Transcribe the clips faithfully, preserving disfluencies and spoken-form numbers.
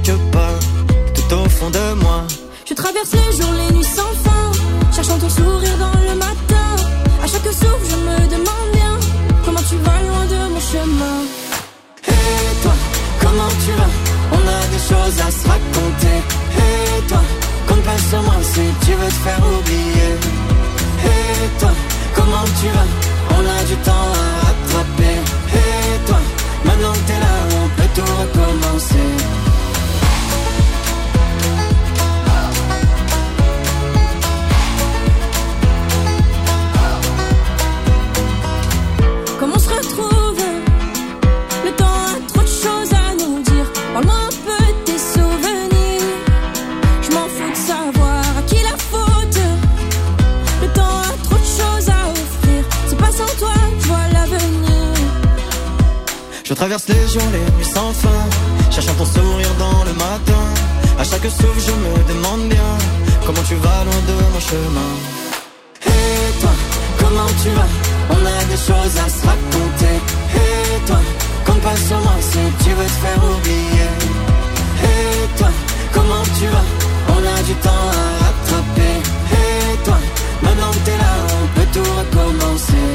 quelque part, tout au fond de moi. Je traverse les jours, les nuits sans fin, cherchant ton sourire dans le matin. À chaque souffle, je me demande bien comment tu vas loin de mon chemin. Et toi, comment tu vas? On a des choses à se raconter. Et toi, compte pas sur moi si tu veux te faire oublier. Et toi, comment tu vas? On a du temps à rattraper. Et toi, maintenant que t'es là, on peut tout recommencer. Comment on se retrouve? Le temps a trop de choses à nous dire. Parle-moi un peu de tes souvenirs. Je m'en fous de savoir à qui la faute. Le temps a trop de choses à offrir. C'est pas sans toi que je vois l'avenir. Je traverse les jours, les nuits sans fin, cherchant ton sourire dans le matin. À chaque souffle, je me demande bien comment tu vas loin de mon chemin. Et toi, comment tu vas? On a des choses à se raconter. Et toi, compte pas sur moi si tu veux te faire oublier. Et toi, comment tu vas? On a du temps à rattraper. Et toi, maintenant que t'es là, on peut tout recommencer.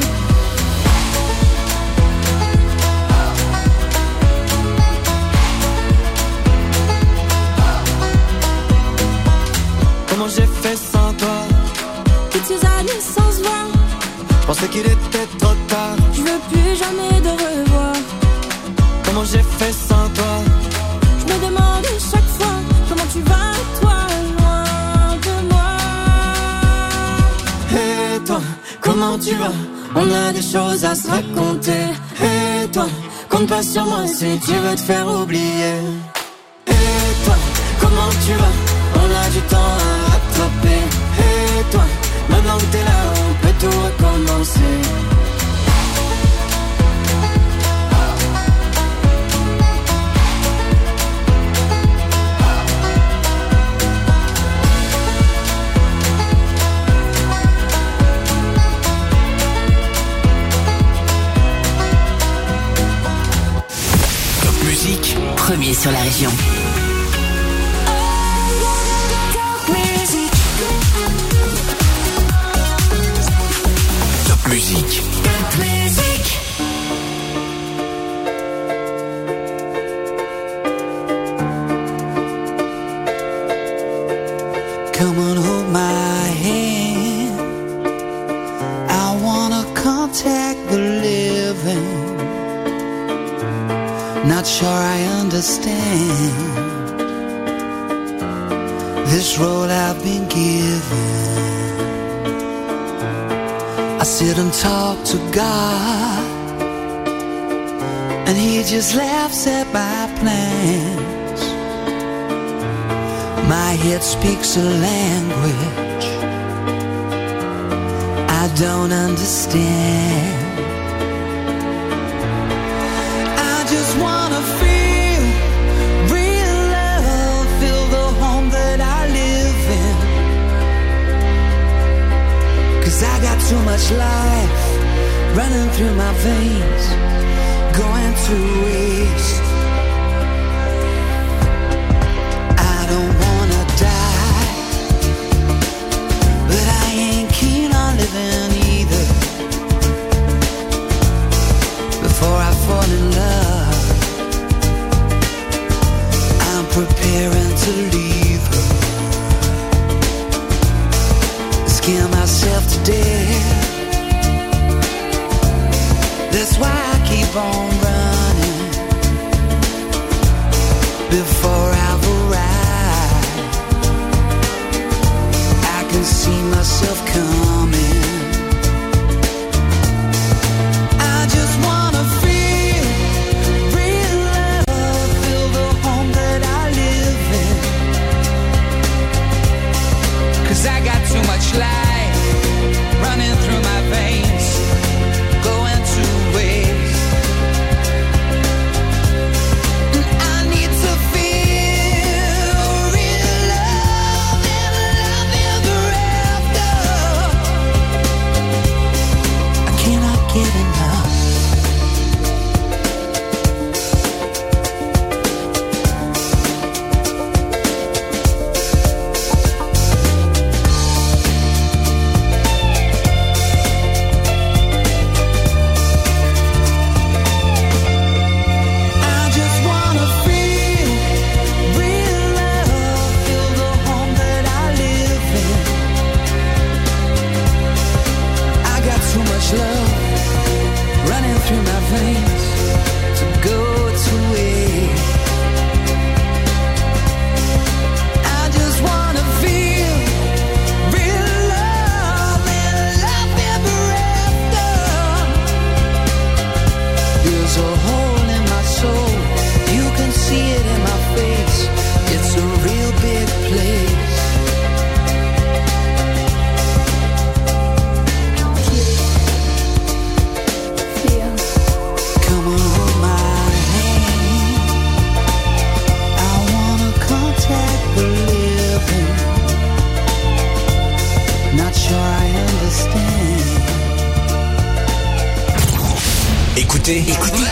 Comment j'ai fait sans toi? Toutes ces années sans se voir, je pensais qu'il était trop tard. je veux plus jamais de revoir. Comment j'ai fait sans toi? Je me demande chaque fois comment tu vas, toi, loin de moi. Et toi, comment tu vas? On a des choses à se raconter. Et toi, compte pas sur moi si tu veux te faire oublier. Et toi, comment tu vas? On a du temps à rattraper. Et toi, maintenant que t'es là, on peut tout recommencer. Top musique, premier sur la région. Top musique. Top musique. Come on, hold my hand. I wanna contact the living. Not sure I understand this role I've been given. I sit and talk to God, and He just laughs at my plans. My head speaks a language I don't understand. I just wanna feel real love, feel the home that I live in. 'Cause I got too much life running through my veins, going to waste. I don't wanna die, but I ain't keen on living either. Before I fall in love, I'm preparing to leave her. Scare myself to death. That's why I keep on running before I've arrived. I can see myself coming. I just wanna feel real love, feel the home that I live in. 'Cause I got too much life running through my veins, going to waste. Écoutez, écoutez.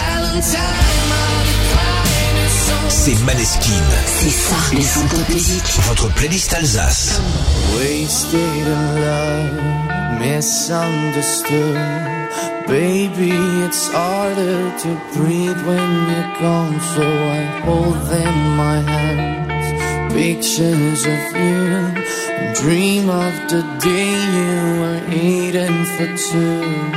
C'est Maneskin. C'est ça, le son Top Music. Votre playlist Alsace. Wasted in love, misunderstood. Baby, it's harder to breathe when you're gone, so I hold in my hands pictures of you, and dream of the day you were eating for two.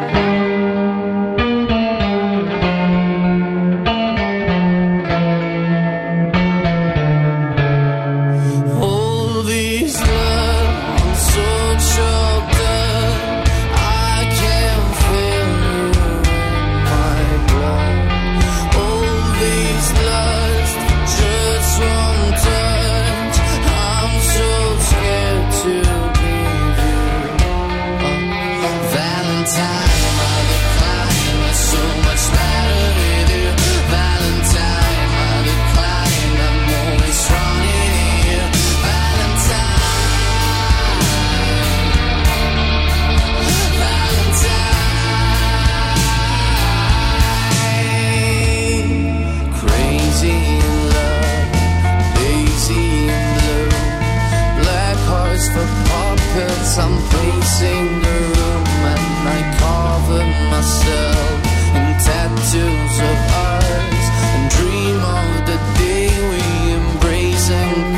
I'm pacing the room and I cover myself in tattoos of ours and dream of the day we embrace and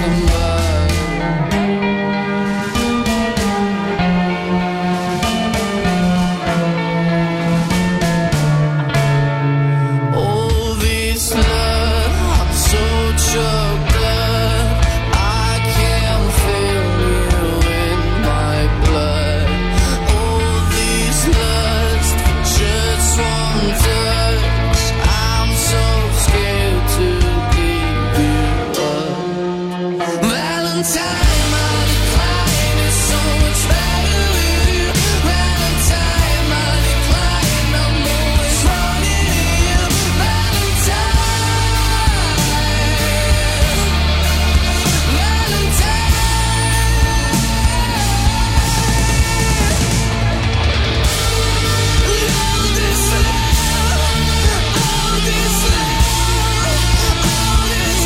combine. All this love, I'm so choked up, I can't feel you in my blood. All this lust, just one touch, I'm so scared to give you up. Valentine, my decline is so much better with you. Valentine, my decline, I'm always running to you. Valentine, Valentine. All this love, all this love, all this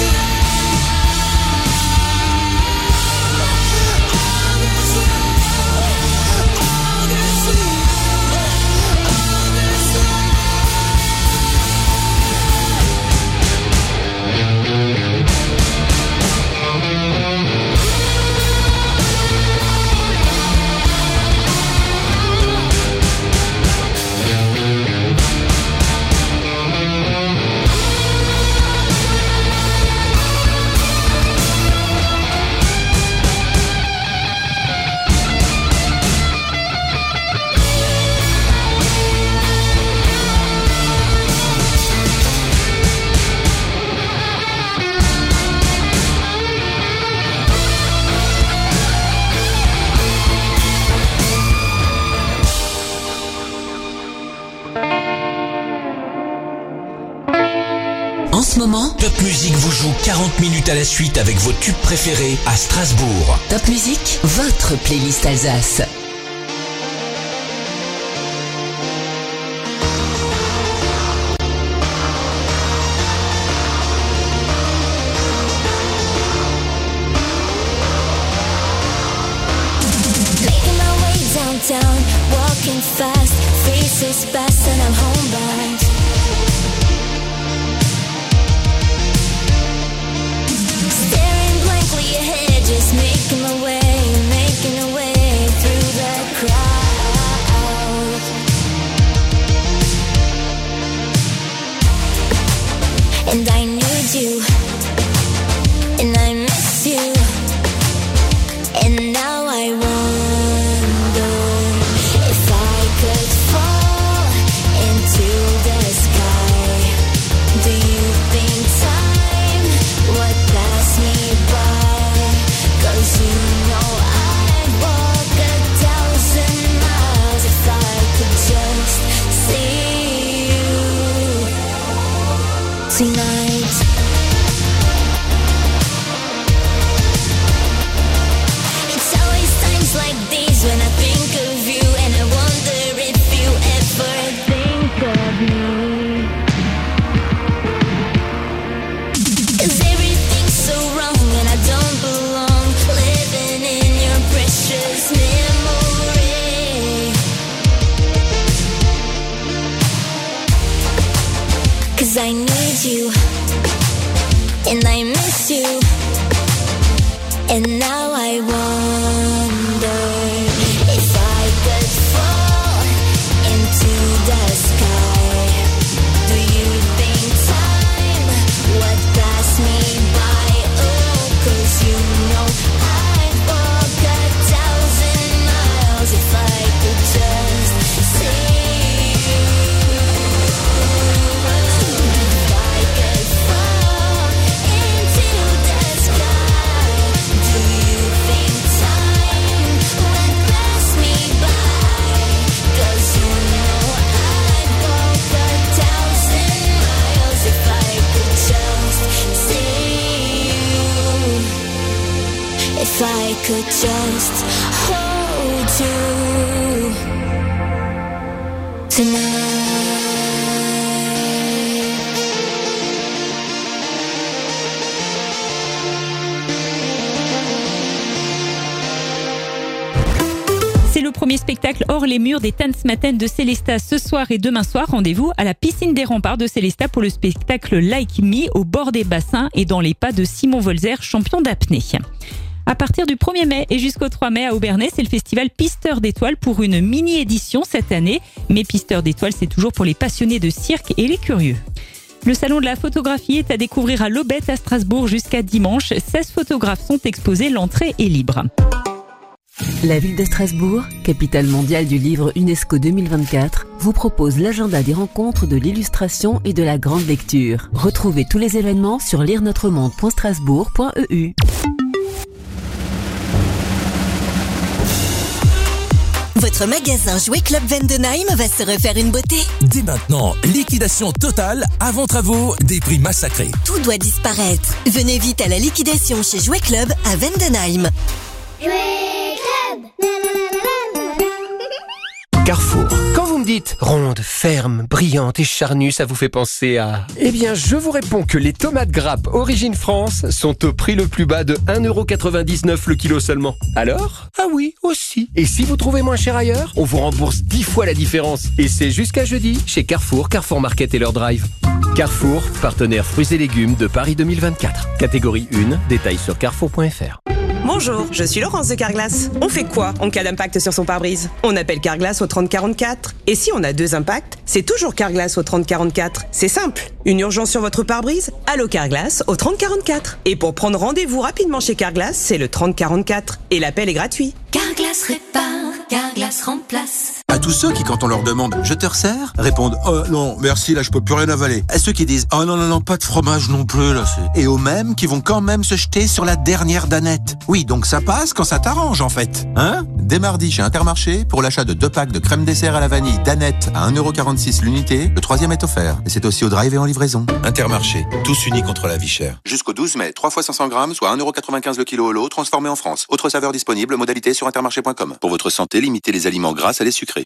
En ce moment, Top Music vous joue quarante minutes à la suite avec vos tubes préférés à Strasbourg. Top Music, votre playlist Alsace. Making my way downtown, walking fast, faces fast and I'm homebound. Staring blankly ahead, just making my way, making my way through miss you. And now I wonder if I could fall into the sky. Do you think time would pass me by? Oh, 'cause you know I'd walk a thousand miles if I could just see you. If I could fall into the sky, do you think time would pass me by? 'Cause you know I'd walk a thousand miles if I could just see you. If I could just hold you tonight. C'est le premier spectacle hors les murs des Tanzmatten de Célestat ce soir et demain soir. Rendez-vous à la piscine des Remparts de Célestat pour le spectacle Like Me au bord des bassins et dans les pas de Simon Volzer, champion d'apnée. À partir du premier mai et jusqu'au trois mai à Aubernais, c'est le festival Pisteur d'étoiles pour une mini-édition cette année. Mais Pisteur d'étoiles, c'est toujours pour les passionnés de cirque et les curieux. Le salon de la photographie est à découvrir à l'Aubette à Strasbourg jusqu'à dimanche. seize photographes sont exposés, l'entrée est libre. La ville de Strasbourg, capitale mondiale du livre UNESCO deux mille vingt-quatre, vous propose l'agenda des rencontres de l'illustration et de la grande lecture. Retrouvez tous les événements sur lire notre monde point strasbourg point e u. Votre magasin Jouet Club Vendenheim va se refaire une beauté. Dès maintenant, liquidation totale avant travaux, des prix massacrés. Tout doit disparaître. Venez vite à la liquidation chez Jouet Club à Vendenheim. Carrefour. Quand vous me dites ronde, ferme, brillante et charnue, ça vous fait penser à... Eh bien, je vous réponds que les tomates grappes Origine France sont au prix le plus bas de un euro quatre-vingt-dix-neuf le kilo seulement. Alors ? Ah oui, aussi. Et si vous trouvez moins cher ailleurs, on vous rembourse dix fois la différence. Et c'est jusqu'à jeudi chez Carrefour, Carrefour Market et leur drive. Carrefour, partenaire fruits et légumes de Paris deux mille vingt-quatre. Catégorie un, détails sur carrefour point f r. Bonjour, je suis Laurence de Carglass. On fait quoi en cas d'impact sur son pare-brise ? On appelle Carglass au trente quarante-quatre. Et si on a deux impacts, c'est toujours Carglass au trente quarante-quatre. C'est simple. Une urgence sur votre pare-brise ? Allô Carglass au trente quarante-quatre. Et pour prendre rendez-vous rapidement chez Carglass, c'est le trente quarante-quatre. Et l'appel est gratuit. Carglass répare, Carglass remplace. À tous ceux qui, quand on leur demande « Je te resserre ?» répondent « Oh non, merci, là je peux plus rien avaler ». À ceux qui disent « Oh non, non, non, pas de fromage non plus, là c'est... » Et aux mêmes qui vont quand même se jeter sur la dernière danette. Oui, donc ça passe quand ça t'arrange en fait. Hein ? Dès mardi chez Intermarché, pour l'achat de deux packs de crème dessert à la vanille danette à un euro quarante-six l'unité, le troisième est offert. Et c'est aussi au drive et en livraison. Intermarché, tous unis contre la vie chère. Jusqu'au douze mai, trois fois cinq cents grammes, soit un euro quatre-vingt-quinze le kilo au lot, transformé en France. Autre saveur disponible, modalité sur intermarché point com. Pour votre santé, limitez les aliments gras à les sucrés.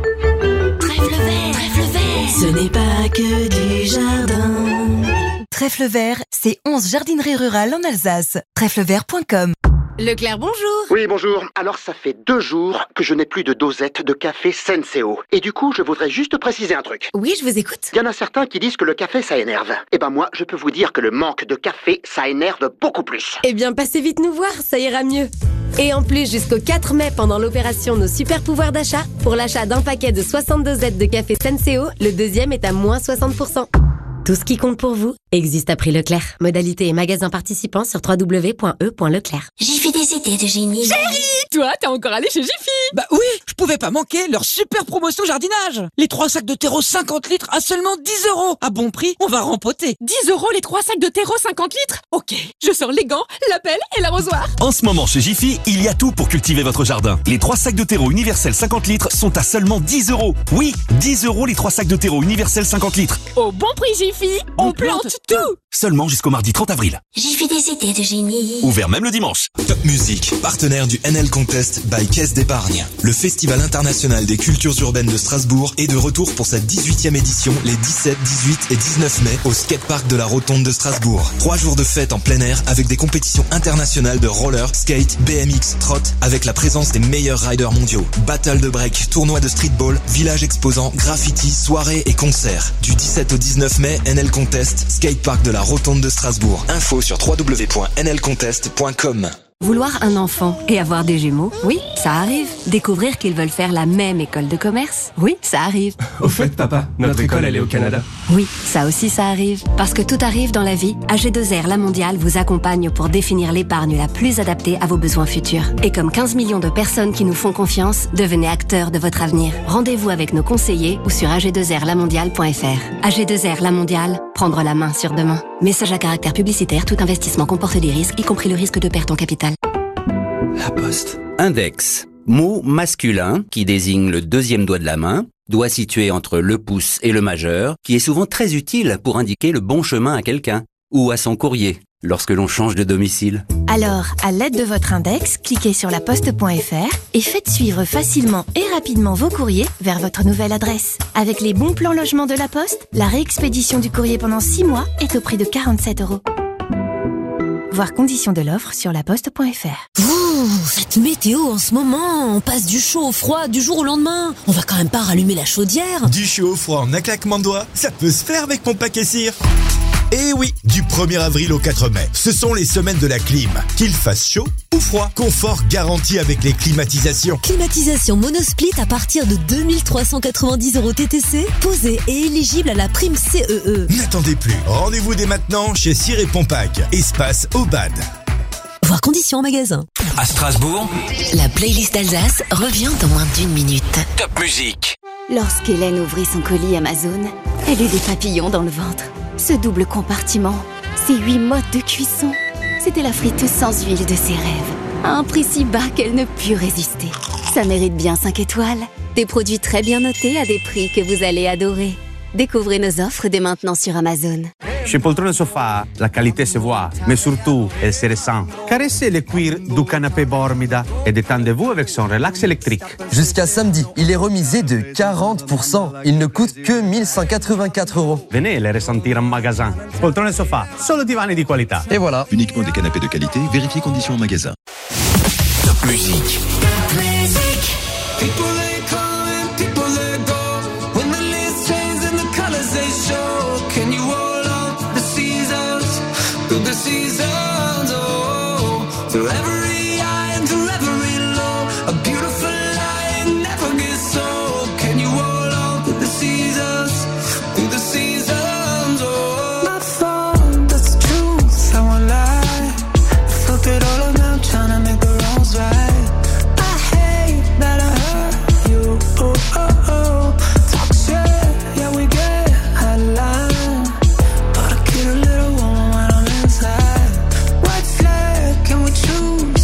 Trèfle vert, trèfle vert. Ce n'est pas que du jardin. Trèfle vert, c'est onze jardineries rurales en Alsace. trèfle vert point com. Leclerc, bonjour. Oui, bonjour. Alors, ça fait deux jours que je n'ai plus de dosette de café Senseo. Et du coup, je voudrais juste préciser un truc. Oui, je vous écoute. Il y en a certains qui disent que le café, ça énerve. Eh ben moi, je peux vous dire que le manque de café, ça énerve beaucoup plus. Eh bien, passez vite nous voir, ça ira mieux. Et en plus, jusqu'au quatre mai, pendant l'opération Nos Super Pouvoirs d'achat, pour l'achat d'un paquet de soixante-deux dosettes de café Senseo, le deuxième est à moins soixante pour cent. Tout ce qui compte pour vous existe à prix Leclerc. Modalité et magasin participants sur w w w point e point leclerc. Jiffy des idées de génie. Chérie, toi, t'es encore allé chez Jiffy? Bah oui, je pouvais pas manquer leur super promotion jardinage. Les trois sacs de terreau cinquante litres à seulement dix euros. À bon prix, on va rempoter. dix euros les trois sacs de terreau cinquante litres? Ok, je sors les gants, la pelle et l'arrosoir. En ce moment chez Jiffy, il y a tout pour cultiver votre jardin. Les trois sacs de terreau universel cinquante litres sont à seulement dix euros. Oui, dix euros les trois sacs de terreau universel cinquante litres. Au bon prix Jiffy, on, on plante, plante tout. Seulement jusqu'au mardi trente avril. Jiffy des idées de génie. Ouvert même le dimanche. Toc Top Music, partenaire du N L Contest by Caisse d'Épargne. Le Festival international des cultures urbaines de Strasbourg est de retour pour sa dix-huitième édition les dix-sept, dix-huit et dix-neuf mai au skatepark de la Rotonde de Strasbourg. Trois jours de fête en plein air avec des compétitions internationales de roller, skate, B M X, trot avec la présence des meilleurs riders mondiaux. Battle de break, tournoi de streetball, village exposant, graffiti, soirées et concerts. Du dix-sept au dix-neuf mai, N L Contest, skatepark de la Rotonde de Strasbourg. Info sur w w w point n l contest point com. Vouloir un enfant et avoir des jumeaux, oui, ça arrive. Découvrir qu'ils veulent faire la même école de commerce, oui, ça arrive. Au fait, papa, notre, notre école, elle est au Canada. Oui, ça aussi, ça arrive. Parce que tout arrive dans la vie, A G deux R La Mondiale vous accompagne pour définir l'épargne la plus adaptée à vos besoins futurs. Et comme quinze millions de personnes qui nous font confiance, devenez acteurs de votre avenir. Rendez-vous avec nos conseillers ou sur a g deux r la mondiale point f r. A G deux R La Mondiale, prendre la main sur demain. Message à caractère publicitaire, tout investissement comporte des risques, y compris le risque de perte en capital. La Poste. Index. Mot masculin qui désigne le deuxième doigt de la main, doigt situé entre le pouce et le majeur, qui est souvent très utile pour indiquer le bon chemin à quelqu'un ou à son courrier lorsque l'on change de domicile. Alors, à l'aide de votre index, cliquez sur laposte point f r et faites suivre facilement et rapidement vos courriers vers votre nouvelle adresse. Avec les bons plans logement de la Poste, la réexpédition du courrier pendant six mois est au prix de quarante-sept euros. Voir conditions de l'offre sur laposte point f r. Ouh, cette météo en ce moment, on passe du chaud au froid du jour au lendemain. On va quand même pas rallumer la chaudière. Du chaud au froid en un claquement de doigts, ça peut se faire avec mon paquet cire. Et oui, du premier avril au quatre mai, ce sont les semaines de la clim. Qu'il fasse chaud ou froid, confort garanti avec les climatisations. Climatisation monosplit à partir de deux mille trois cent quatre-vingt-dix euros T T C, posé et éligible à la prime C E E. N'attendez plus, rendez-vous dès maintenant chez Cire et Pompac, espace Aubade. Voir conditions en magasin. À Strasbourg, la playlist d'Alsace revient en moins d'une minute. Top Musique. Lorsqu'Hélène ouvrit son colis Amazon, elle eut des papillons dans le ventre. Ce double compartiment, ces huit modes de cuisson, c'était la friteuse sans huile de ses rêves. À un prix si bas qu'elle ne put résister. Ça mérite bien cinq étoiles. Des produits très bien notés à des prix que vous allez adorer. Découvrez nos offres dès maintenant sur Amazon. Chez Poltrone Sofa, la qualité se voit, mais surtout, elle se ressent. Caressez le cuir du canapé Bormida et détendez-vous avec son relax électrique. Jusqu'à samedi, il est remisé de quarante pour cent. Il ne coûte que mille cent quatre-vingt-quatre euros. Venez les ressentir en magasin. Poltrone Sofa, solo divani di qualità. Et voilà. Uniquement des canapés de qualité, vérifiez conditions en magasin. Top Musique. Choose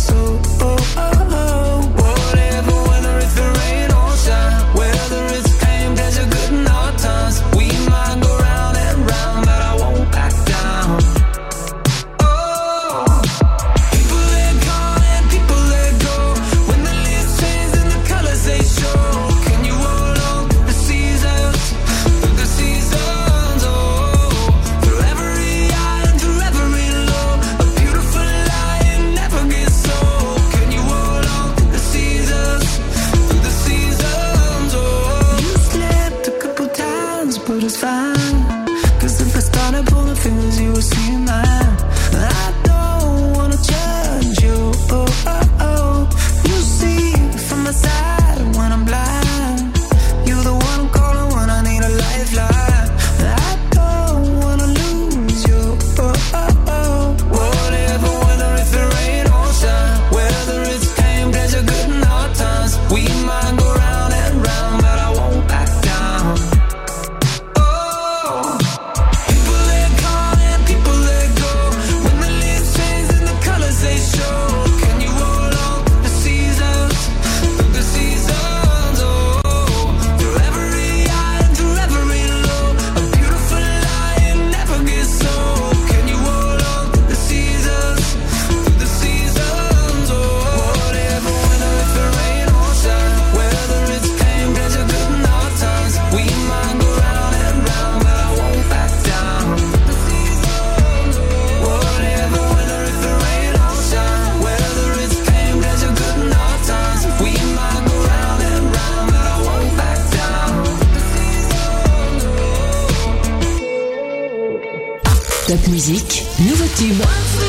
Top musique, nouveau tube.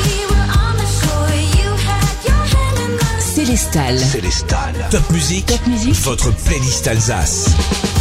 Célestal. Célestal. Top musique. Top musique. Votre playlist Alsace.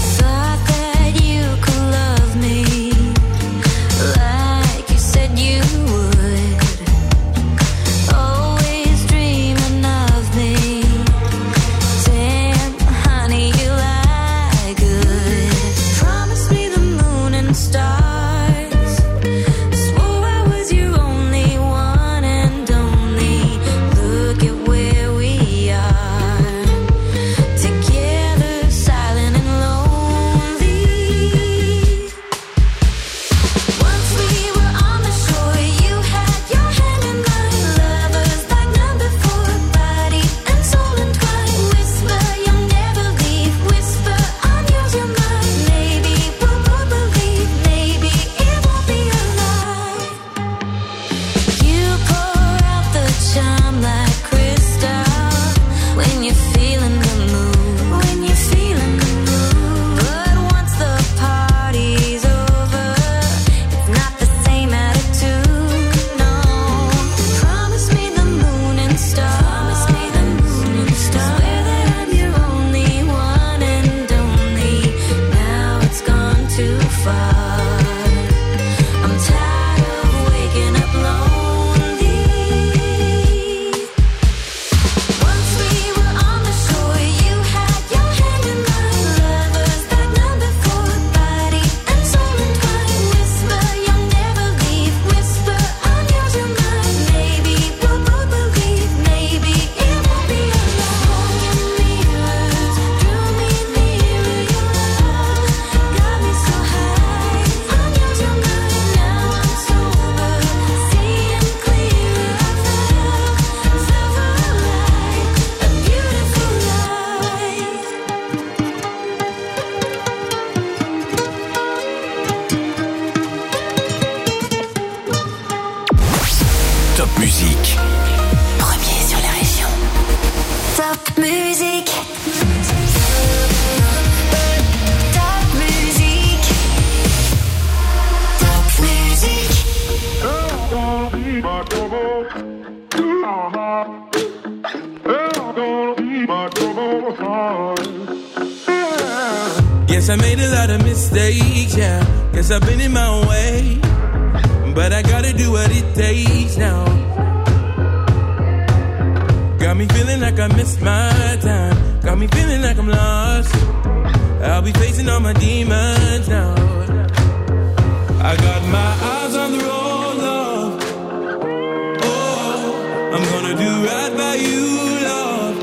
Guess I made a lot of mistakes, yeah. Guess I've been in my own way. But I gotta do what it takes now. Got me feeling like I missed my time. Got me feeling like I'm lost. I'll be facing all my demons now. I got my eyes on the road, love. Oh, I'm gonna do right by you, love.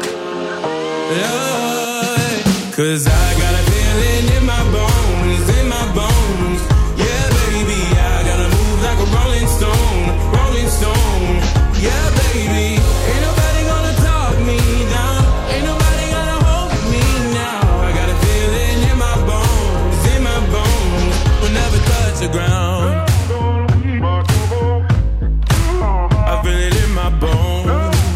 Love. Cause I got a feeling in my bones, in my bones. Yeah, baby, I gotta move like a rolling stone, rolling stone. Yeah, baby, ain't nobody gonna talk me down. Ain't nobody gonna hold me now. I got a feeling in my bones, in my bones. Will never touch the ground. I feel it in my bones.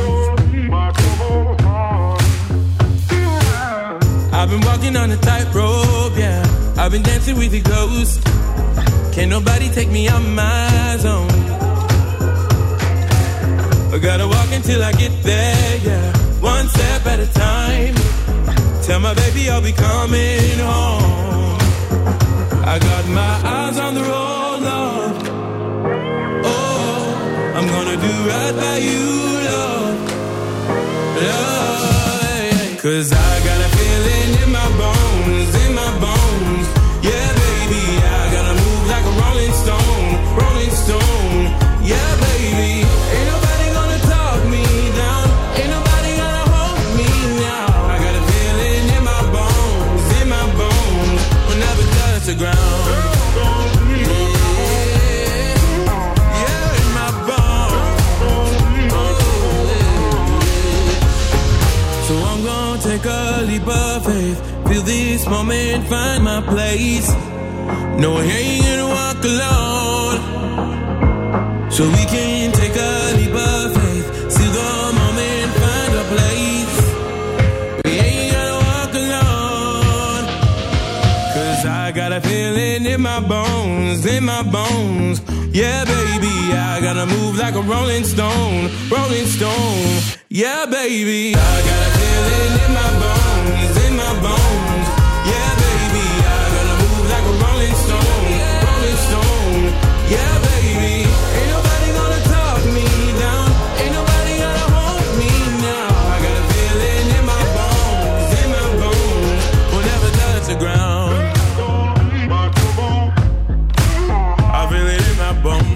I've been walking on a tightrope, yeah. I've been dancing with the ghosts. Can't nobody take me out my zone. I gotta walk until I get there, yeah. One step at a time. Tell my baby I'll be coming home. I got my eyes on the road, love. Oh, I'm gonna do right by you, love. Love. Cause I got a feeling in my bones, in my bones. Yeah, baby, I gotta move like a rolling stone, rolling stone. Yeah, baby, ain't nobody gonna talk me down. Ain't nobody gonna hold me now. I got a feeling in my bones, in my bones. Will never touch the ground. Take a leap of faith, feel this moment, find my place. No, I ain't gonna walk alone. So we can take a leap of faith, see the moment, find a place. We ain't gonna walk alone. Cause I got a feeling in my bones, in my bones. Yeah, baby, I gotta move like a rolling stone, rolling stone. Yeah, baby, I got a feeling in my bones, in my bones. Yeah, baby, I gotta move like a rolling stone, rolling stone. Yeah, baby, ain't nobody gonna talk me down, ain't nobody gonna hold me now. I got a feeling in my bones, in my bones. We'll never touch the ground. I feel it in my bones.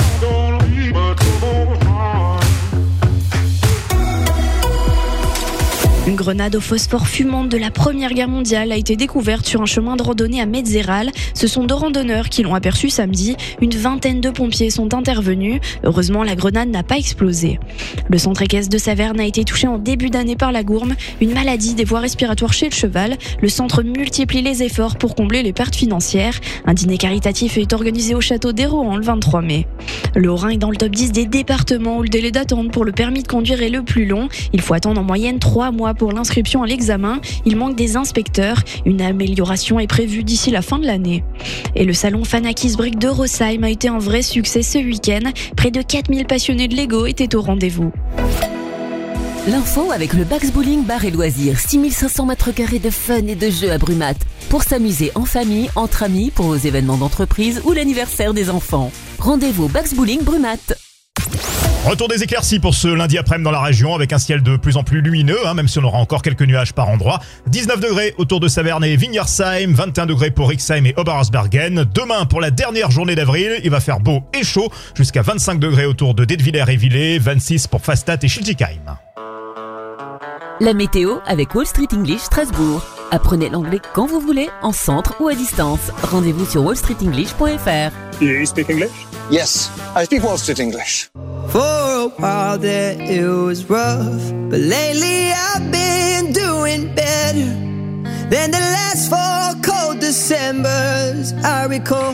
Une grenade au phosphore fumante de la Première Guerre mondiale a été découverte sur un chemin de randonnée à Metzeral. Ce sont deux randonneurs qui l'ont aperçue samedi. Une vingtaine de pompiers sont intervenus. Heureusement, la grenade n'a pas explosé. Le centre équestre de Saverne a été touché en début d'année par la gourme, une maladie des voies respiratoires chez le cheval. Le centre multiplie les efforts pour combler les pertes financières. Un dîner caritatif est organisé au château d'Hérohan le vingt-trois mai. Le Haut-Rhin est dans le top dix des départements où le délai d'attente pour le permis de conduire est le plus long. Il faut attendre en moyenne trois mois pour l'inscription à l'examen. Il manque des inspecteurs. Une amélioration est prévue d'ici la fin de l'année. Et le salon Fanakis Brick de Rosheim a été un vrai succès ce week-end. Près de quatre mille passionnés de Lego étaient au rendez-vous. L'info avec le Bax Bowling Bar et Loisirs. six mille cinq cents mètres carrés de fun et de jeux à Brumat. Pour s'amuser en famille, entre amis, pour vos événements d'entreprise ou l'anniversaire des enfants. Rendez-vous au Bax Bowling Brumat. Retour des éclaircies pour ce lundi après-midi dans la région avec un ciel de plus en plus lumineux, hein, même si on aura encore quelques nuages par endroit. dix-neuf degrés autour de Saverne et Wignersheim, vingt et un degrés pour Rixheim et Oberhausbergen. Demain, pour la dernière journée d'avril, il va faire beau et chaud, jusqu'à vingt-cinq degrés autour de Detwiller et Villers, vingt-six pour Fastad et Schiltigheim. La météo avec Wall Street English Strasbourg. Apprenez l'anglais quand vous voulez, en centre ou à distance. Rendez-vous sur wall street english point f r. You speak English? Yes, I speak Wall Street English. For a while there it was rough, but lately I've been doing better than the last four cold Decembers I recall.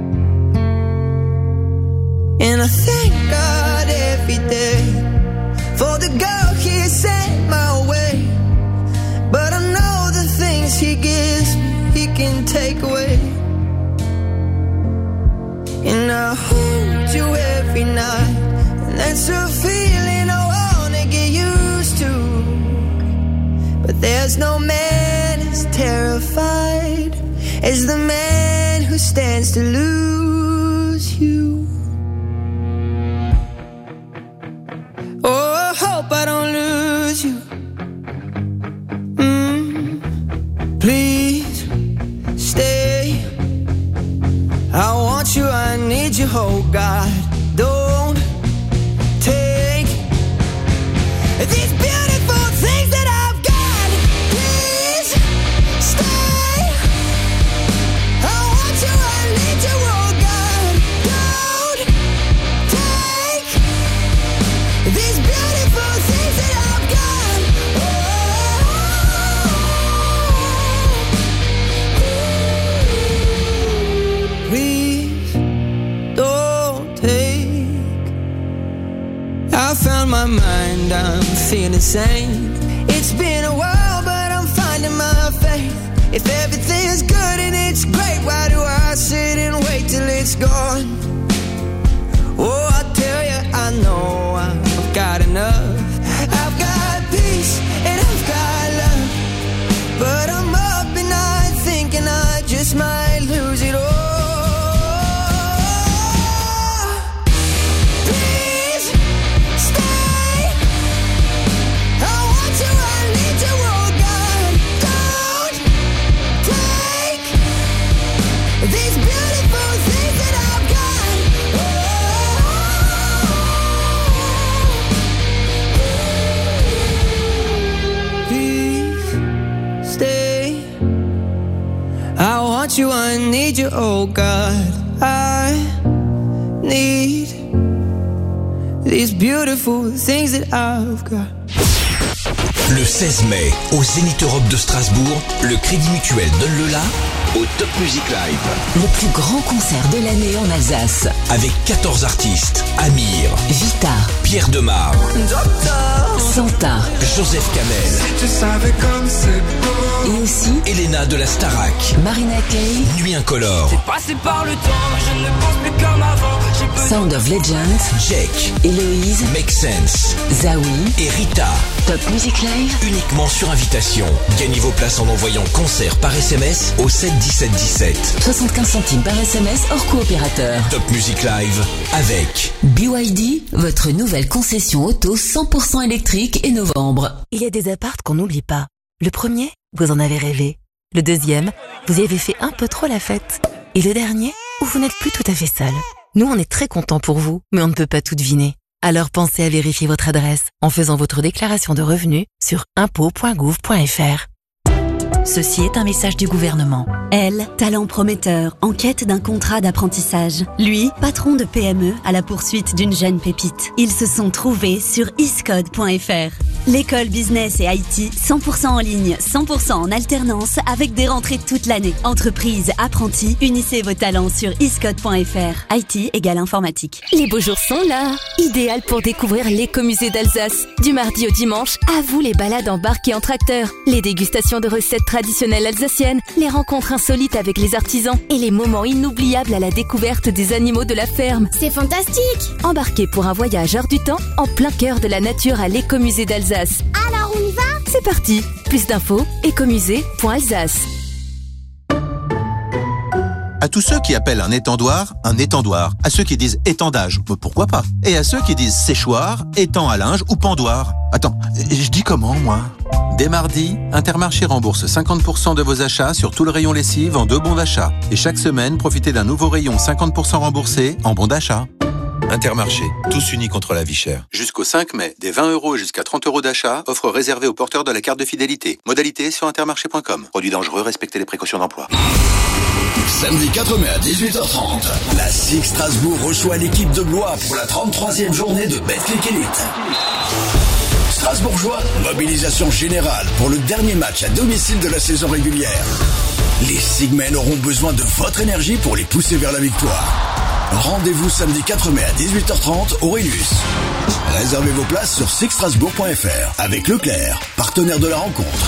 And I thank God every day for the girl He sent my way. But I know the things He gives me, He can take away. And I hold you every night, and that's a feeling I wanna get used to. But there's no man as terrified as the man who stands to lose you. Oh, I hope I don't lose you. Mm, please stay. I want you, I need you, oh God. Don't take these beautiful things that I've got. Please stay. I want you, I need you, oh God. Don't take these beautiful things that I've got. Oh, please don't take. I found my mind, I'm feeling sane. It's been a while, but I'm finding my faith. If everything's good and it's great, why do I sit and wait till it's gone? Oh, I tell you, I know I've got enough. I've got peace and I've got love, but I'm up at night thinking I just might lose it all. These beautiful things that I've got. Oh, please stay. I want you, I need you, oh God. I need these beautiful things that I've got. Le seize mai, au Zénith Europe de Strasbourg, le Crédit Mutuel donne le la au Top Music Live. Le plus grand concert de l'année en Alsace. Avec quatorze artistes. Amir, Vita, Pierre Demar, Santa, Joseph Kamel. Si tu savais comme c'est beau. Et aussi Elena de la Starac. Marina Kaye. Nuit incolore. Passé par le temps, je ne pense plus comme avant. J'ai besoin Sound of Legends. Jake, Héloïse, Make Sense, Zawi et Rita. Top Music Live. Uniquement sur invitation. Gagnez vos places en envoyant concert par S M S au sept dix-sept dix-sept. soixante-quinze centimes par S M S hors coopérateur. Top Music Live avec B Y D, votre nouvelle concession auto cent pour cent électrique et novembre. Il y a des appartes qu'on n'oublie pas. Le premier, vous en avez rêvé. Le deuxième, vous y avez fait un peu trop la fête. Et le dernier, où vous n'êtes plus tout à fait seul. Nous, on est très contents pour vous, mais on ne peut pas tout deviner. Alors pensez à vérifier votre adresse en faisant votre déclaration de revenus sur impôts point gouv point f r. Ceci est un message du gouvernement. Elle, talent prometteur, en quête d'un contrat d'apprentissage. Lui, patron de P M E à la poursuite d'une jeune pépite. Ils se sont trouvés sur iscode point f r. L'école business et I T, cent pour cent en ligne, cent pour cent en alternance, avec des rentrées toute l'année. Entreprise, apprentis, unissez vos talents sur iscode point f r. I T égale informatique. Les beaux jours sont là. Idéal pour découvrir l'écomusée d'Alsace. Du mardi au dimanche, à vous les balades embarquées en tracteur, les dégustations de recettes traditionnelles alsaciennes, les rencontres insolites avec les artisans et les moments inoubliables à la découverte des animaux de la ferme. C'est fantastique! Embarquez pour un voyage hors du temps, en plein cœur de la nature à l'écomusée d'Alsace. Alors on y va? C'est parti. Plus d'infos, écomusée point alsace. À tous ceux qui appellent un étendoir, un étendoir. À ceux qui disent étendage, bah pourquoi pas. Et à ceux qui disent séchoir, étang à linge ou pendoir. Attends, je dis comment, moi? Dès mardi, Intermarché rembourse cinquante pour cent de vos achats sur tout le rayon lessive en deux bons d'achat. Et chaque semaine, profitez d'un nouveau rayon cinquante pour cent remboursé en bons d'achat. Intermarché, tous unis contre la vie chère. Jusqu'au cinq mai, des vingt euros jusqu'à trente euros d'achat, offre réservée aux porteurs de la carte de fidélité. Modalité sur intermarché point com. Produit dangereux, respectez les précautions d'emploi. Samedi quatre mai à dix-huit heures trente, la S I C Strasbourg reçoit l'équipe de Blois pour la trente-troisième journée de Betclic Elite. Strasbourgeois, mobilisation générale pour le dernier match à domicile de la saison régulière. Les Sigmen auront besoin de votre énergie pour les pousser vers la victoire. Rendez-vous samedi quatre mai à dix-huit heures trente au Rélus. Réservez vos places sur six strasbourg point f r avec Leclerc, partenaire de la rencontre.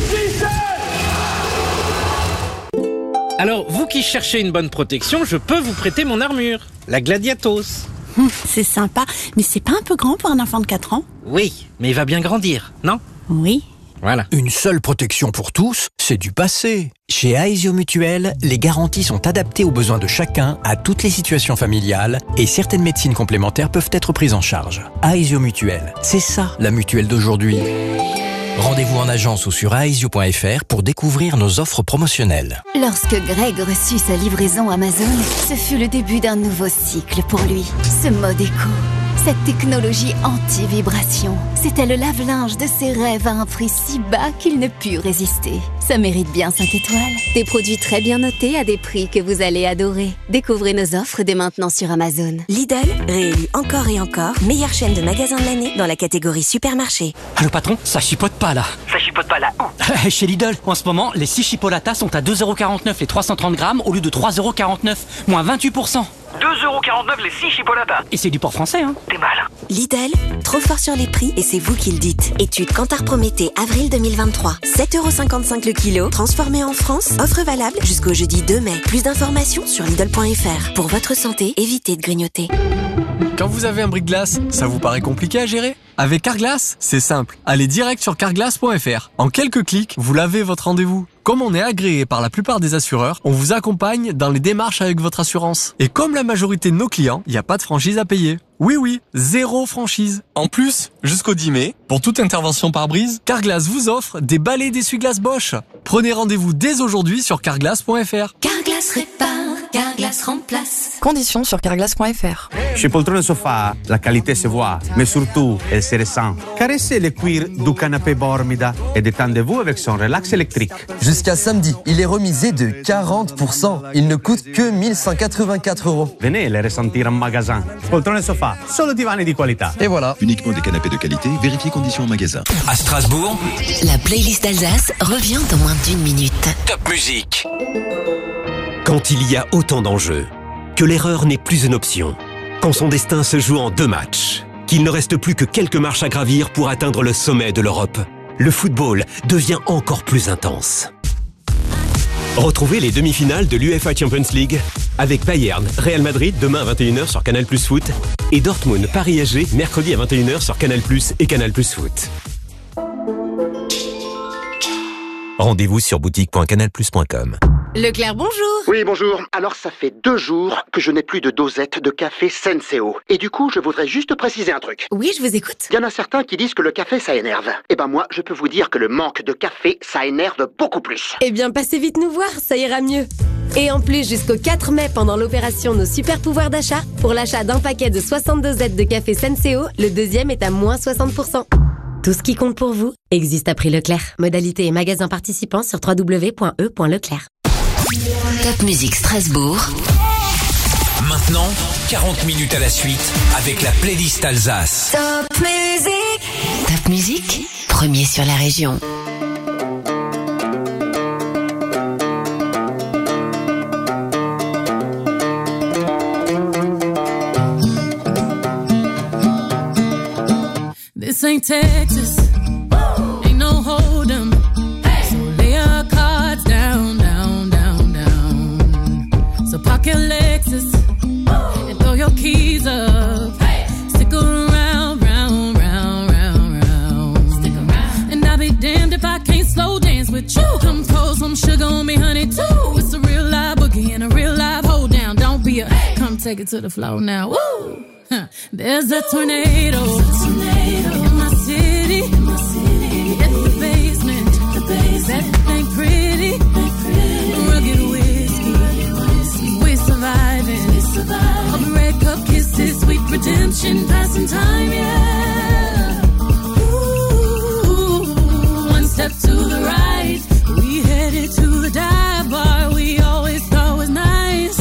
Alors, vous qui cherchez une bonne protection, je peux vous prêter mon armure, la Gladiatos. Hum, c'est sympa, mais c'est pas un peu grand pour un enfant de quatre ans? Oui, mais il va bien grandir, non? Oui. Voilà. Une seule protection pour tous, c'est du passé. Chez Aesio Mutuel, les garanties sont adaptées aux besoins de chacun, à toutes les situations familiales, et certaines médecines complémentaires peuvent être prises en charge. Aesio Mutuel, c'est ça la mutuelle d'aujourd'hui. Rendez-vous en agence ou sur aesio point f r pour découvrir nos offres promotionnelles. Lorsque Greg reçut sa livraison Amazon, ce fut le début d'un nouveau cycle pour lui. Ce mode éco, cette technologie anti-vibration, c'était le lave-linge de ses rêves à un prix si bas qu'il ne put résister. Ça mérite bien cinq étoiles. Des produits très bien notés à des prix que vous allez adorer. Découvrez nos offres dès maintenant sur Amazon. Lidl, réélu encore et encore, meilleure chaîne de magasins de l'année dans la catégorie supermarché. Allô patron, ça chipote pas là. Ça chipote pas là où? Chez Lidl, en ce moment, les six chipolatas sont à deux euros quarante-neuf les trois cent trente grammes au lieu de trois euros quarante-neuf, moins vingt-huit pour cent. deux euros quarante-neuf les six chipolatas. Et c'est du port français, hein. T'es mal. Lidl, trop fort sur les prix et c'est vous qui le dites. Étude Kantar Prométhée, avril deux mille vingt-trois. sept euros cinquante-cinq le kilo, transformé en France, offre valable jusqu'au jeudi deux mai. Plus d'informations sur Lidl point f r. Pour votre santé, évitez de grignoter. Quand vous avez un bris-de-glace, ça vous paraît compliqué à gérer? Avec Carglass, c'est simple. Allez direct sur carglass point f r. En quelques clics, vous lavez votre rendez-vous. Comme on est agréé par la plupart des assureurs, on vous accompagne dans les démarches avec votre assurance. Et comme la majorité de nos clients, il n'y a pas de franchise à payer. Oui, oui, zéro franchise. En plus, jusqu'au dix mai, pour toute intervention par brise, Carglass vous offre des balais d'essuie-glace Bosch. Prenez rendez-vous dès aujourd'hui sur carglass point f r. Carglass répare, Carglass remplace. Conditions sur carglass point f r. Chez Poltrone Sofa, la qualité se voit, mais surtout, elle se ressent. Caressez le cuir du canapé Bormida et détendez-vous avec son relax électrique. Jusqu'à samedi, il est remisé de quarante pour cent. Il ne coûte que mille cent quatre-vingt-quatre euros. Venez le ressentir en magasin. Poltrone Sofa, solo divani di qualità. Et voilà. Uniquement des canapés de qualité, vérifiez conditions en magasin. À Strasbourg, La playlist d'Alsace revient dans moins d'une minute. Top Musique. Quand il y a autant d'enjeux, que l'erreur n'est plus une option, quand son destin se joue en deux matchs, qu'il ne reste plus que quelques marches à gravir pour atteindre le sommet de l'Europe, le football devient encore plus intense. Retrouvez les demi-finales de l'UEFA Champions League avec Bayern, Real Madrid demain à vingt et une heures sur Canal Plus Foot et Dortmund, Paris S G mercredi à vingt et une heures sur Canal Plus et Canal Plus Foot. Rendez-vous sur boutique point canal plus point com. Leclerc, bonjour. Oui, bonjour. Alors, ça fait deux jours que je n'ai plus de dosette de café Senseo. Et du coup, je voudrais juste préciser un truc. Oui, je vous écoute. Il y en a certains qui disent que le café, ça énerve. Eh ben moi, je peux vous dire que le manque de café, ça énerve beaucoup plus. Eh bien, passez vite nous voir, ça ira mieux. Et en plus, jusqu'au quatre mai, pendant l'opération Nos Super Pouvoirs d'achat, pour l'achat d'un paquet de soixante-deux dosettes de café Senseo, le deuxième est à moins soixante pour cent. Tout ce qui compte pour vous existe à prix Leclerc. Modalité et magasin participants sur w w w point e point leclerc. Top Musique Strasbourg. Maintenant, quarante minutes à la suite avec la playlist Alsace. Top Musique. Top Musique, premier sur la région. This ain't Texas, ain't no hold'em. So lay your cards down, down, down, down. So park your Lexus and throw your keys up. Stick around, round, round, round, round. Stick around. And I'll be damned if I can't slow dance with you. Come pour some sugar on me, honey, too. It's a real live boogie and a real live hold down. Don't be a, come take it to the floor now. Woo! Huh. There's a tornado, tornado in my city, in my city. Hit the basement, the basement. That ain't pretty, ain't pretty. Rugged whiskey, whiskey. We're surviving, we're surviving. All the red cup kisses, sweet redemption, passing time, yeah. Ooh, one step to the right, we headed to the dive bar we always thought was nice.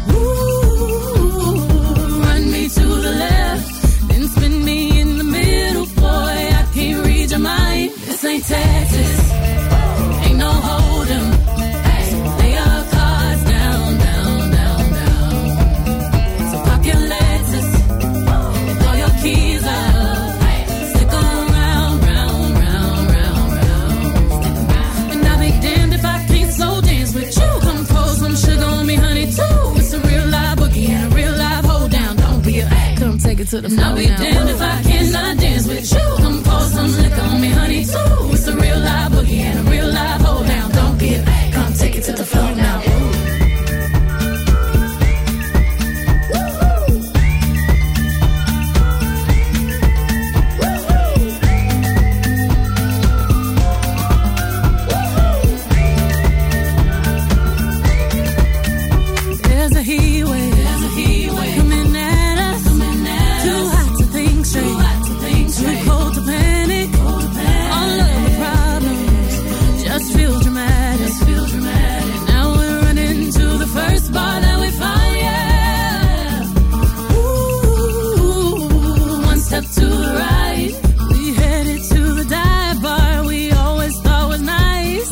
To the left, then spin me in the middle, boy, I can't read your mind. This ain't Texas, ain't no hold'em. So lay your cards down, down, down, down. So park your Lexus and throw your keys up. Stick around, round, round, round, round. And I'll be damned if I can't slow dance with you. Come pour some sugar on me, honey, too. It's a real live boogie and a real live hold down. Come take it to the floor. I'll be now. Damned if I cannot dance with you. Come pour some liquor on me, honey, too. It's a real live boogie and a real live hold down. Don't be a, come take it to the floor now. There's a heat wave. There's a heat wave coming at us. Coming at Too us. Hot to think straight. Too hot to think straight. Too cold to panic. Cold to panic. All of the problems just feel dramatic. Just feel dramatic. Now we're running to the first bar that we find. Yeah. Ooh, one step to the right. We headed to the dive bar we always thought was nice.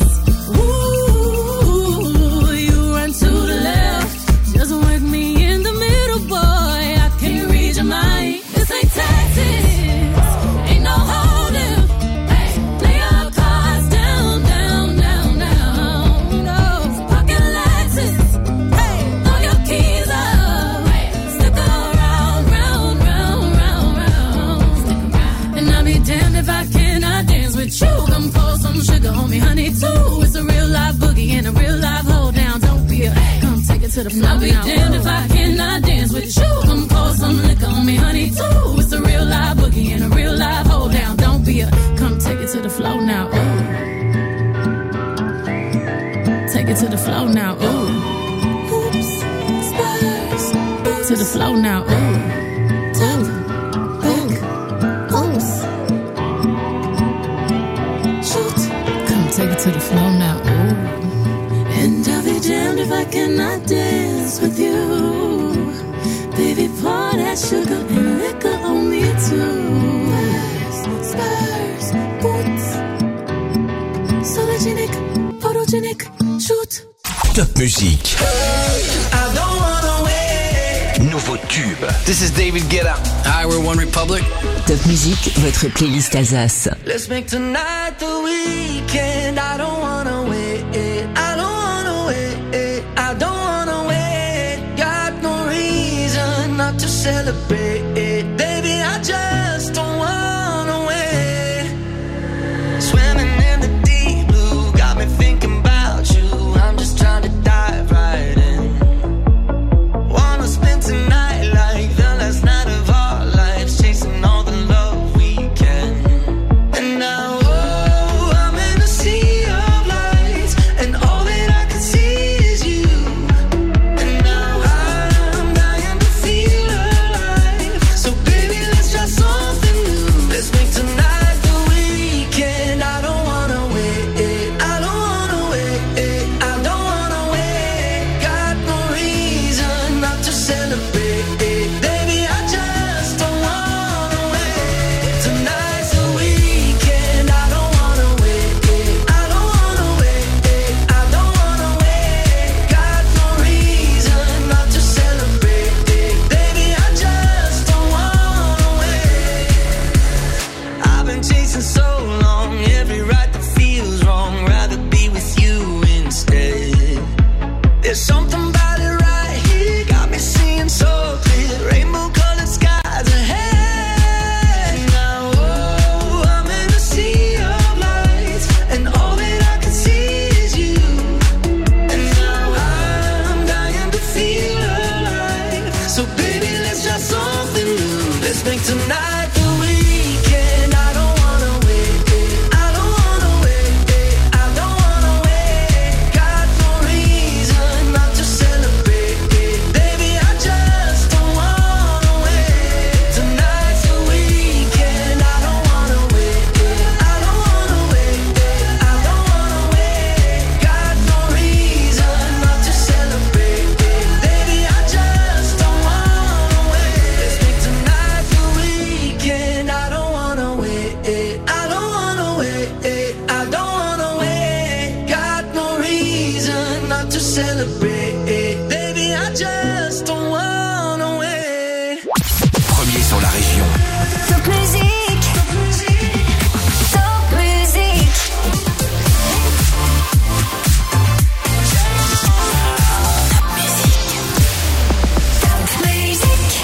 Ooh, you run to the left. Just work me in the middle, boy. I can't read your mind. This ain't Texas, ain't no hold'em. Lay your cards down, down, down, down. No, pocket Lexus. Hey, throw your keys up. Stick around, round, round, round, round. Stick around. And I'll be damned if I cannot dance with you. Come pour some sugar on me, honey, too. It's a real live boogie and a real live hold down. Don't be a, come take it to the floor. I'll be damned if I cannot dance with you. Come pour some liquor on me, honey, too. It's a real live boogie and a real live hold down. Don't be a, come take it to the floor now. Ooh. Take it to the floor now. Ooh. Oops, Spurs. To the floor now. Ooh. Top, back, oops. Shoot. Come take it to the floor now. Ooh. And I'll be damned if I cannot dance with you. Baby, pour that sugar and liquor on me too. Spurs, Spurs, boots. Sologenic, photogenic, shoot. Top Musique. nouveau tube. This is David Guetta. Hi, we're One Republic. Top Music, votre playlist Alsace. Let's make tonight the weekend. I don't wanna wait. I don't wanna wait. I don't wanna wait. Got no reason not to celebrate. Baby, I just don't wanna wait. Swimming in the deep blue, got me thinking about you. I'm just trying to dive right in. Wanna spend tonight like the last night of our lives, chasing all the love we can. And now, oh, I'm in a sea of lights, and all that I can see is you. And now I'm dying to feel alive. So baby, let's try something new. Let's make tonight the weekend. I don't wanna wait. I don't wanna wait. I don't wanna wait. Got no reason not to celebrate. Baby, I just don't wanna wait. Tonight's the weekend. I don't wanna wait. I don't wanna wait. I don't wanna wait. Got no reason not to celebrate. Baby, I just don't wanna wait. I've been chasing so long, every right that feels wrong. Rather be with you instead. There's something about it right here, got me seeing so clear. Rainbow colored skies ahead. Now, oh, I'm in a sea of lights, and all that I can see is you. And now I'm dying to feel alive. So baby, let's try something new. Let's make tonight the weekend. I don't wanna wait. I don't wanna wait. I don't wanna wait. Got no reason not to celebrate. Baby, I just don't wanna wait. Tonight's the weekend. I don't wanna wait. I don't wanna wait. I don't wanna wait. Got no reason not to celebrate. Baby, I just don't wanna wait. Let's make tonight the weekend. I don't wanna wait. I don't wanna wait. I don't wanna wait. Got no reason not to celebrate. Baby, I just don't wanna wait. Premier sur la région. Top musique. Top musique. Top musique.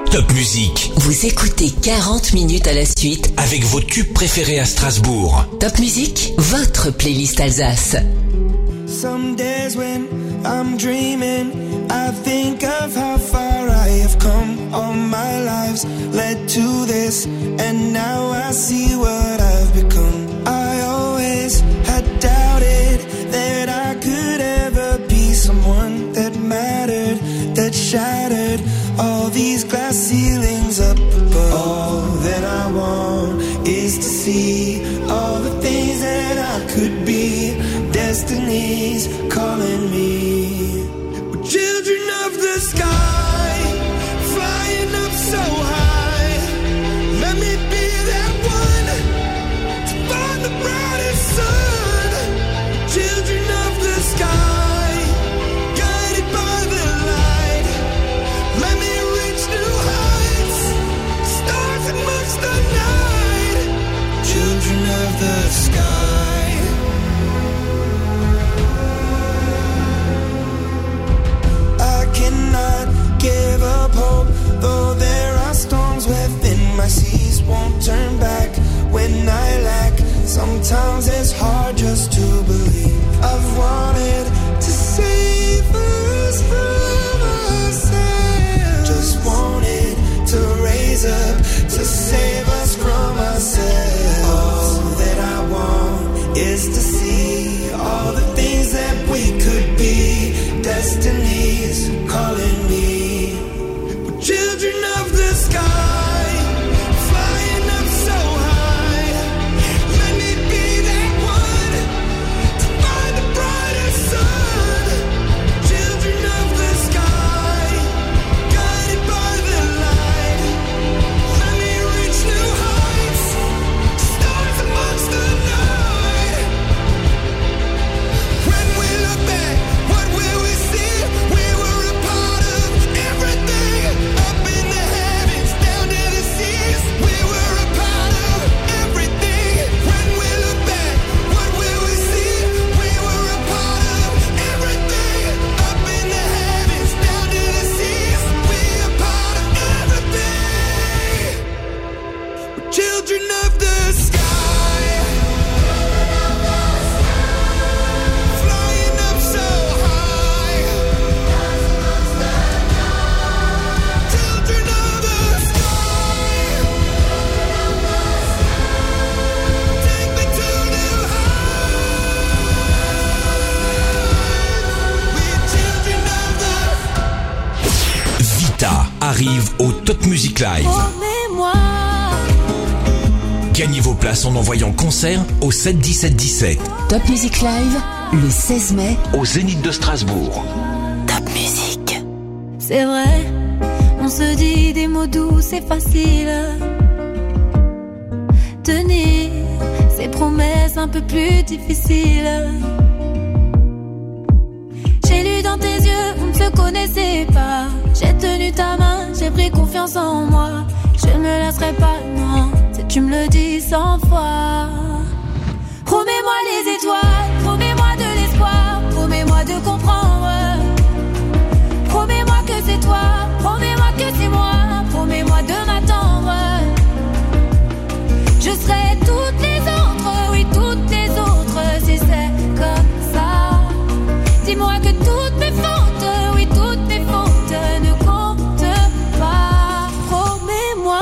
Top Music. Vous écoutez quarante minutes à la suite avec vos tubes préférés à Strasbourg. Top Music, votre playlist Alsace. Some days when I'm dreaming, I think of how far I have come. All my lives led to this, and now I see what I've become. I always had doubted that I could ever be someone that mattered, that shattered all these glass ceilings up above. All that I want is to see all the things that I could be. Destiny's calling me. We're children of the sky, flying up so high. Let me be that one to find the brightest sun. Children of the sky, guided by the light. Let me reach new heights, stars amongst the night. Children of the sky. Give up hope, though there are storms within my seas. Won't turn back when I lack. Sometimes it's hard just to believe. I've wanted to save us from ourselves. Just wanted to raise up to save us from ourselves. All that I want is to see all the things that we could be. Destiny's calling me. Children of the sky, flying up so high. Let me be that one to find the brightest sun. Children of the sky, guided by the light. Let me reach new heights, stars amongst the night. When we look back, what will we see? We were a part of everything. Children of the sky, flying up so high. Children of the sky, take me to new heights. We're children of the... Vita arrive au Top Music Live. Promets-moi. Gagnez vos places en envoyant concert au sept dix-sept dix-sept. Top Music Live, le seize mai, au Zénith de Strasbourg. Top Music. C'est vrai, on se dit des mots doux, c'est facile. Tenir ces promesses un peu plus difficiles. J'ai lu dans tes yeux, on ne se connaissait pas. J'ai tenu ta main, j'ai pris confiance en moi. Je ne me laisserai pas, non. Tu me le dis cent fois. Promets-moi les étoiles, promets-moi de l'espoir, promets-moi de comprendre. Promets-moi que c'est toi, promets-moi que c'est moi, promets-moi de m'attendre. Je serai toutes les autres, oui toutes les autres, si c'est comme ça. Dis-moi que toutes mes fautes, oui toutes mes fautes ne comptent pas. Promets-moi.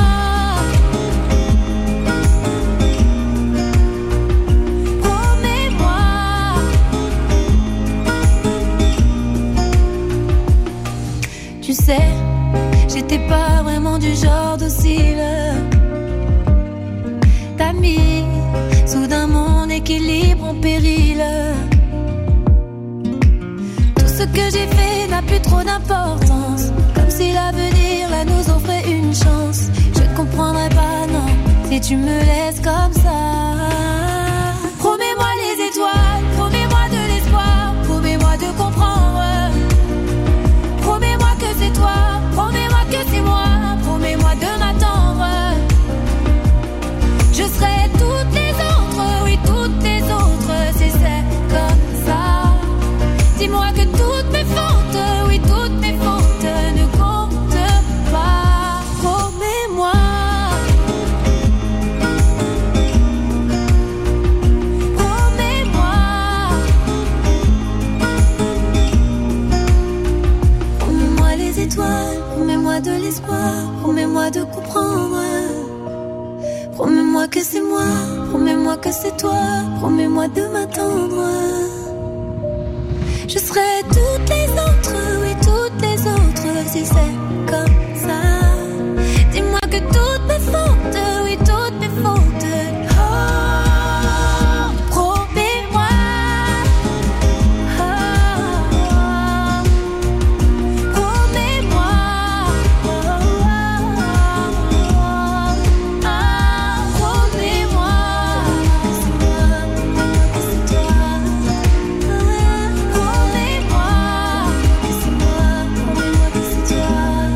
Tu sais, j'étais pas vraiment du genre docile. T'as mis soudain mon équilibre en péril. Tout ce que j'ai fait n'a plus trop d'importance. Comme si l'avenir là nous offrait une chance. Je ne comprendrai pas, non, si tu me laisses comme ça. Promets-moi les étoiles, promets-moi de l'espoir, promets-moi de comprendre. Promets-moi que c'est toi, promets-moi que c'est moi, promets-moi de m'attendre. Je serai toutes les autres, oui toutes les autres, si c'est comme ça. Dis-moi que toutes mes fautes, oui toutes mes fautes ne comptent pas. de l'espoir, promets-moi de comprendre. Promets-moi que c'est moi, promets-moi que c'est toi, promets-moi de m'attendre. Je serai toutes les autres, oui toutes les autres, si c'est comme ça. Dis-moi que toutes mes fautes, oui toutes mes fautes. Oh, promets-moi. Oh, promets-moi. Oh, promets-moi. C'est toi, promets-moi. C'est moi, promets-moi que c'est toi.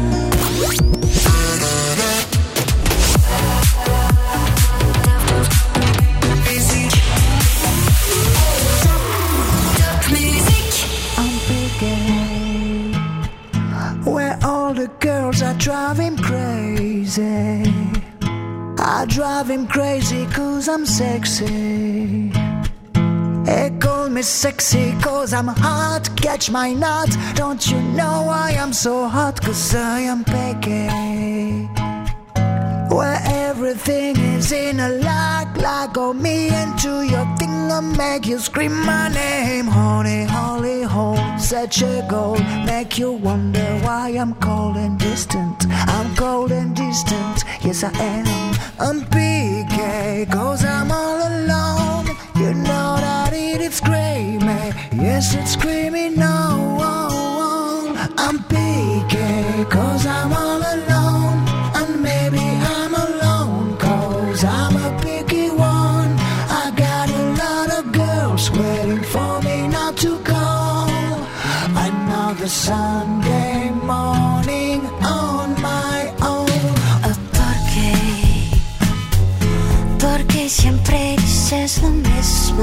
Where all the girls are driving crazy. I drive him crazy cause I'm sexy. They call me sexy cause I'm hot. Catch my nut. Don't you know I am so hot cause I am picky. Where everything is in a lock, lock on me into your thing and make you scream my name. Honey, holy hole, such a goal, make you wonder why I'm cold and distant. I'm cold and distant, yes I am. I'm picky, cause I'm all alone. You know that it is screaming, yes it's screaming no. I'm picky, cause I'm all alone. And maybe I'm alone, cause I'm a picky one. I got a lot of girls waiting for me not to call. Another Sunday morning on my own. ¿Por qué? Porque siempre dices lo mismo.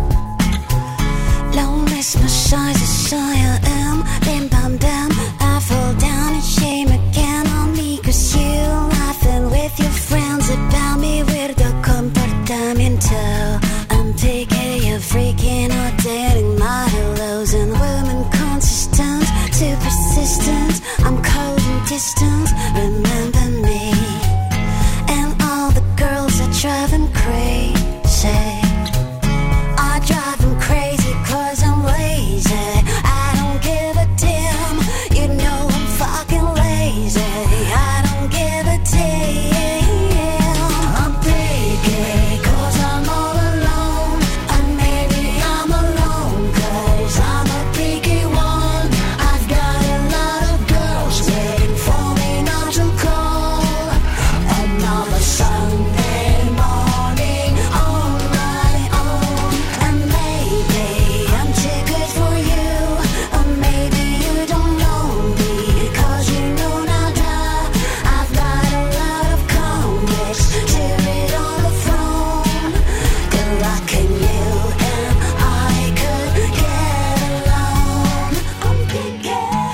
Lo mismo soy, soy I am. Bim bam bam, I fall down and shame again on me. Cause you laughing with your friends about me. Weirdo comportamiento. I'm picky, you're freaking out, dating my hellos and women consistent, too persistent. I'm cold and distant, remember me. And all the girls are driving crazy. I drive them crazy cause I'm lazy. I don't give a damn, you know I'm fucking lazy. I don't give a damn. I'm picky, cause I'm all alone. And maybe I'm alone, cause I'm a picky one. I've got a lot of girls waiting for me not to call. Another Sunday morning on my own. And maybe I'm too good for you, or maybe you don't know me, cause you know nada. I've got a lot of comics to read on the phone. Good luck and you and I could get along. I'm picky,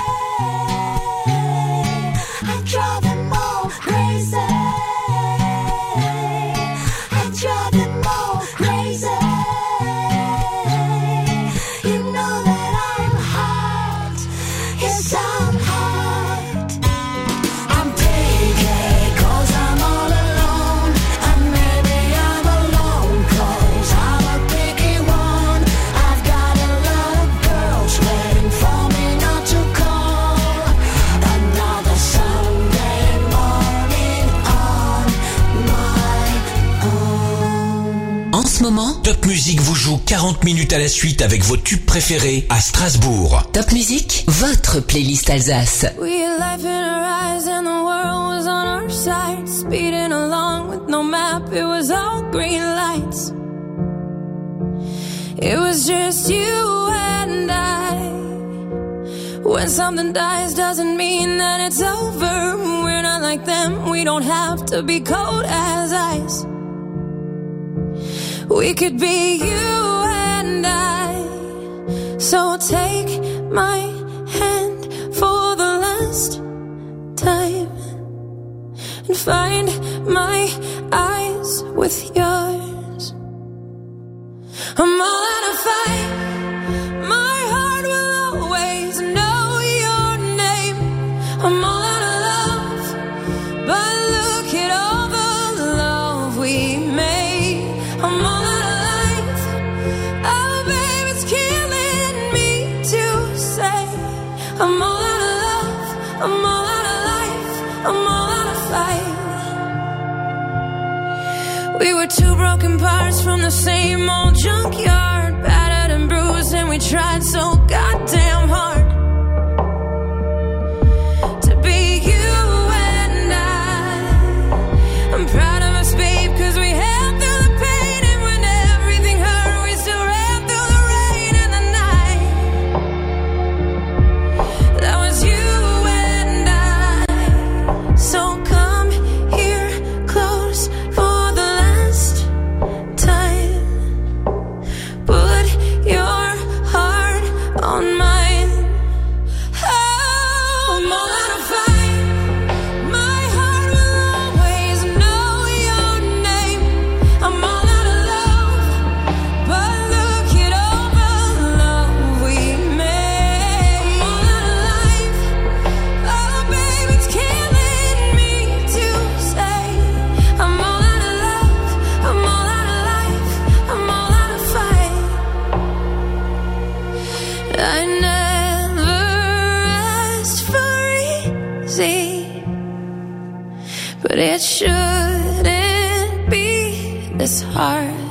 I drive them all crazy. I drive them all crazy. You know that I'm hot. Yes, I'm hot. I'm picky, cause I'm all alone. And maybe I'm alone, cause I'm a picky one. I've got a lot of girls waiting for me not to call. Another Sunday morning on my own. En ce moment, Top Music vous joue quarante minutes à la suite avec vos tubes préférés à Strasbourg. Top Music, votre playlist Alsace. We had life in our eyes and the world was on our side. Speeding along with no map, it was all green lights. It was just you and I. When something dies doesn't mean that it's over. We're not like them, we don't have to be cold as ice. We could be you and I. So take my hand for the last time and find my eyes with yours. I'm all out of fight. My heart will always know your name. I'm all out of love. I'm all out of love, I'm all out of life, I'm all out of fight. We were two broken parts from the same old junkyard, battered and bruised, and we tried so goddamn hard to be you and I. I'm proud of us, babe, cause we held through the pain, and when everything hurt, we still ran through the rain and the night. That was you and I. So come here close for the last time. Put your heart on mine. Oh, I'm all out of fight. My heart will always know your name. I'm all out of love, but look at all the love we made. I'm all out of life. Oh, baby, it's killing me to say. I'm all out of love, I'm all out of life, I'm all out of fight. I never asked for easy, but it shouldn't be this hard.